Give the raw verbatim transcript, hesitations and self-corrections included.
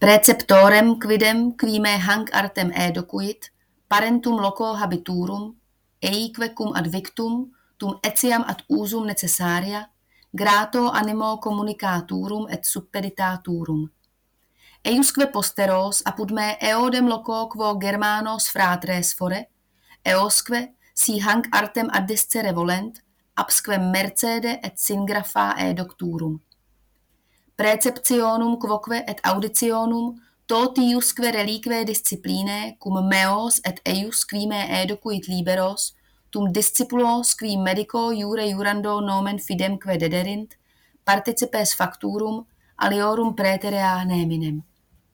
Preceptorem quidem qui me hanc artem educuit, parentum loco habiturum, eique cum ad victum, tum etiam ad usum necessaria, grato animo communicaturum et suppeditaturum. Eiusque posteros apud me eodem loco quo Germanos fratres fore, eosque, si hanc artem addiscere volent, absquem mercede et syngrapha edocturum. Preceptionum quoque et auditionum totiusque relique disciplinae cum meos et eius qui me educuit liberos, tum discipulos qui medico iure iurando nomen fidemque dederint, participes facturum aliorum praeterea neminem.